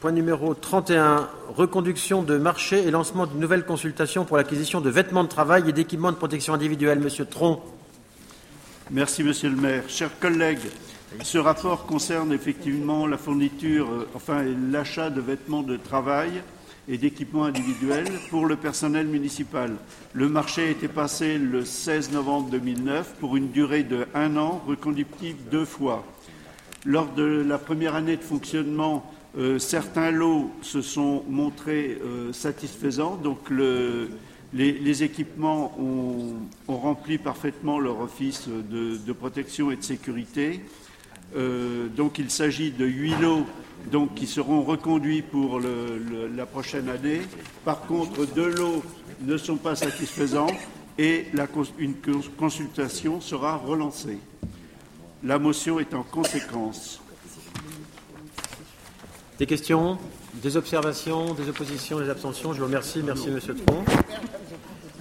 Point numéro 31, reconduction de marché et lancement de nouvelles consultations pour l'acquisition de vêtements de travail et d'équipements de protection individuelle. Monsieur Tron. Merci, Monsieur le maire. Chers collègues, ce rapport concerne effectivement la fourniture, l'achat de vêtements de travail et d'équipements individuels pour le personnel municipal. Le marché a été passé le 16 novembre 2009 pour une durée de 1 an, reconductible 2 fois. Lors de la première année de fonctionnement, certains lots se sont montrés satisfaisants. Donc les équipements ont rempli parfaitement leur office de protection et de sécurité. Donc il s'agit de 8 lots qui seront reconduits pour la prochaine année. Par contre, 2 lots ne sont pas satisfaisants et une consultation sera relancée. La motion est en conséquence. Des questions, des observations, des oppositions, des abstentions? Je vous remercie. Merci, Monsieur Tron.